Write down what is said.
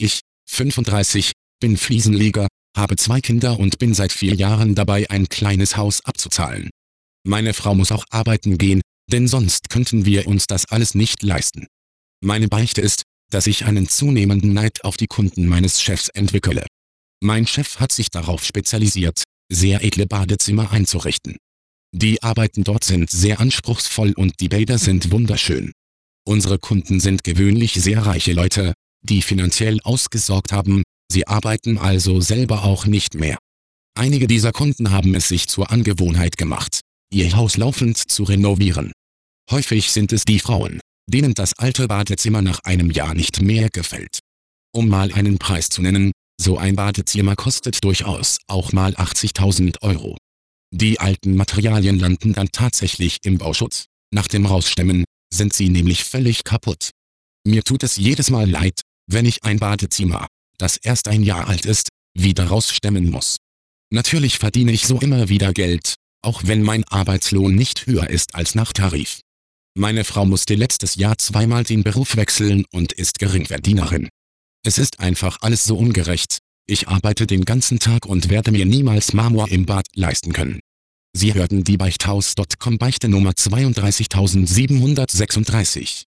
Ich, 35, bin Fliesenleger, habe 2 Kinder und bin seit 4 Jahren dabei, ein kleines Haus abzuzahlen. Meine Frau muss auch arbeiten gehen, denn sonst könnten wir uns das alles nicht leisten. Meine Beichte ist, dass ich einen zunehmenden Neid auf die Kunden meines Chefs entwickle. Mein Chef hat sich darauf spezialisiert, sehr edle Badezimmer einzurichten. Die Arbeiten dort sind sehr anspruchsvoll und die Bäder sind wunderschön. Unsere Kunden sind gewöhnlich sehr reiche Leute, die finanziell ausgesorgt haben, sie arbeiten also selber auch nicht mehr. Einige dieser Kunden haben es sich zur Angewohnheit gemacht, ihr Haus laufend zu renovieren. Häufig sind es die Frauen, denen das alte Badezimmer nach einem Jahr nicht mehr gefällt. Um mal einen Preis zu nennen, so ein Badezimmer kostet durchaus auch mal 80.000 €. Die alten Materialien landen dann tatsächlich im Bauschutz. Nach dem Rausstemmen sind sie nämlich völlig kaputt. Mir tut es jedes Mal leid, wenn ich ein Badezimmer, das erst ein Jahr alt ist, wieder rausstemmen muss. Natürlich verdiene ich so immer wieder Geld, auch wenn mein Arbeitslohn nicht höher ist als nach Tarif. Meine Frau musste letztes Jahr 2-mal den Beruf wechseln und ist Geringverdienerin. Es ist einfach alles so ungerecht. Ich arbeite den ganzen Tag und werde mir niemals Marmor im Bad leisten können. Sie hörten die Beichthaus.com Beichte Nummer 32736.